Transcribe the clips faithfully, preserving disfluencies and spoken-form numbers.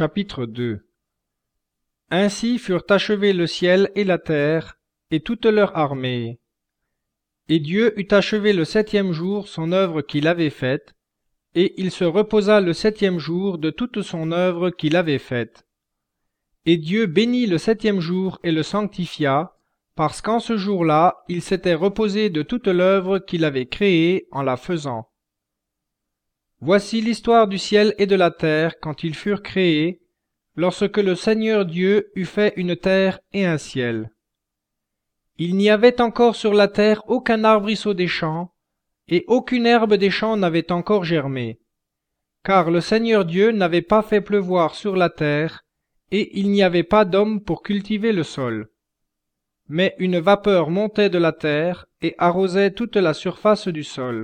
Chapitre deux. Ainsi furent achevés le ciel et la terre, et toute leur armée. Et Dieu eut achevé le septième jour son œuvre qu'il avait faite, et il se reposa le septième jour de toute son œuvre qu'il avait faite. Et Dieu bénit le septième jour et le sanctifia, parce qu'en ce jour-là il s'était reposé de toute l'œuvre qu'il avait créée en la faisant. Voici l'histoire du ciel et de la terre quand ils furent créés, lorsque le Seigneur Dieu eut fait une terre et un ciel. Il n'y avait encore sur la terre aucun arbrisseau des champs, et aucune herbe des champs n'avait encore germé, car le Seigneur Dieu n'avait pas fait pleuvoir sur la terre, et il n'y avait pas d'homme pour cultiver le sol. Mais une vapeur montait de la terre et arrosait toute la surface du sol.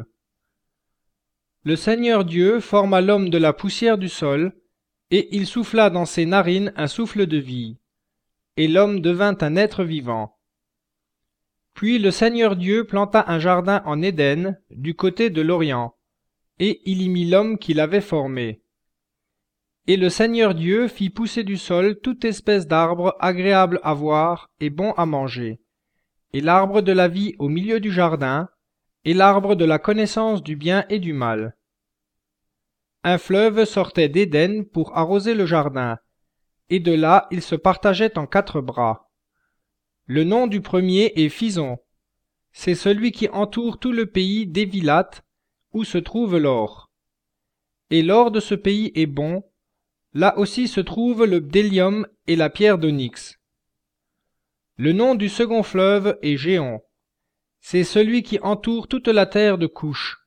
Le Seigneur Dieu forma l'homme de la poussière du sol, et il souffla dans ses narines un souffle de vie, et l'homme devint un être vivant. Puis le Seigneur Dieu planta un jardin en Éden, du côté de l'Orient, et il y mit l'homme qu'il avait formé. Et le Seigneur Dieu fit pousser du sol toute espèce d'arbre agréable à voir et bon à manger, et l'arbre de la vie au milieu du jardin, et l'arbre de la connaissance du bien et du mal. Un fleuve sortait d'Éden pour arroser le jardin, et de là il se partageait en quatre bras. Le nom du premier est Phison. C'est celui qui entoure tout le pays d'Évilat, où se trouve l'or. Et l'or de ce pays est bon. Là aussi se trouve le bdellium et la pierre d'onyx. Le nom du second fleuve est Géon. C'est celui qui entoure toute la terre de Couche.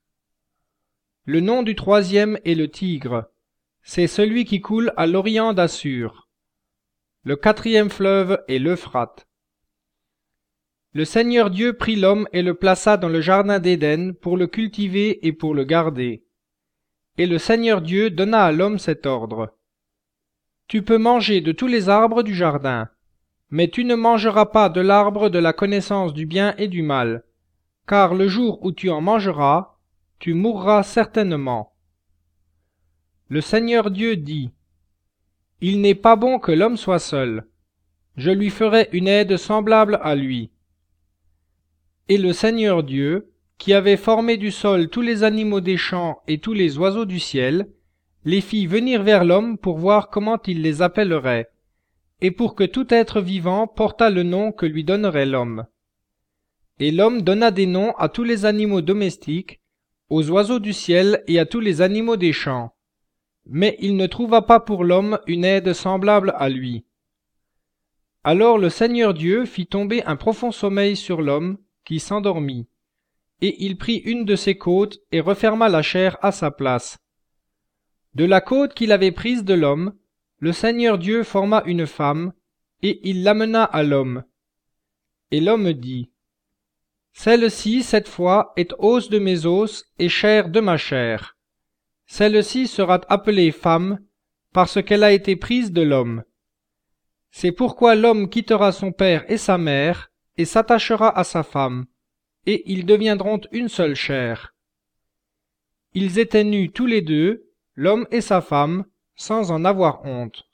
Le nom du troisième est le Tigre. C'est celui qui coule à l'orient d'Assur. Le quatrième fleuve est l'Euphrate. Le Seigneur Dieu prit l'homme et le plaça dans le jardin d'Éden pour le cultiver et pour le garder. Et le Seigneur Dieu donna à l'homme cet ordre. Tu peux manger de tous les arbres du jardin, mais tu ne mangeras pas de l'arbre de la connaissance du bien et du mal, car le jour où tu en mangeras, tu mourras certainement. Le Seigneur Dieu dit, « Il n'est pas bon que l'homme soit seul. Je lui ferai une aide semblable à lui. » Et le Seigneur Dieu, qui avait formé du sol tous les animaux des champs et tous les oiseaux du ciel, les fit venir vers l'homme pour voir comment il les appellerait, et pour que tout être vivant portât le nom que lui donnerait l'homme. Et l'homme donna des noms à tous les animaux domestiques, aux oiseaux du ciel et à tous les animaux des champs. Mais il ne trouva pas pour l'homme une aide semblable à lui. Alors le Seigneur Dieu fit tomber un profond sommeil sur l'homme, qui s'endormit, et il prit une de ses côtes et referma la chair à sa place. De la côte qu'il avait prise de l'homme, le Seigneur Dieu forma une femme, et il l'amena à l'homme. Et l'homme dit, « Celle-ci, cette fois, est os de mes os et chair de ma chair. Celle-ci sera appelée femme, parce qu'elle a été prise de l'homme. C'est pourquoi l'homme quittera son père et sa mère, et s'attachera à sa femme, et ils deviendront une seule chair. » Ils étaient nus tous les deux, l'homme et sa femme, sans en avoir honte.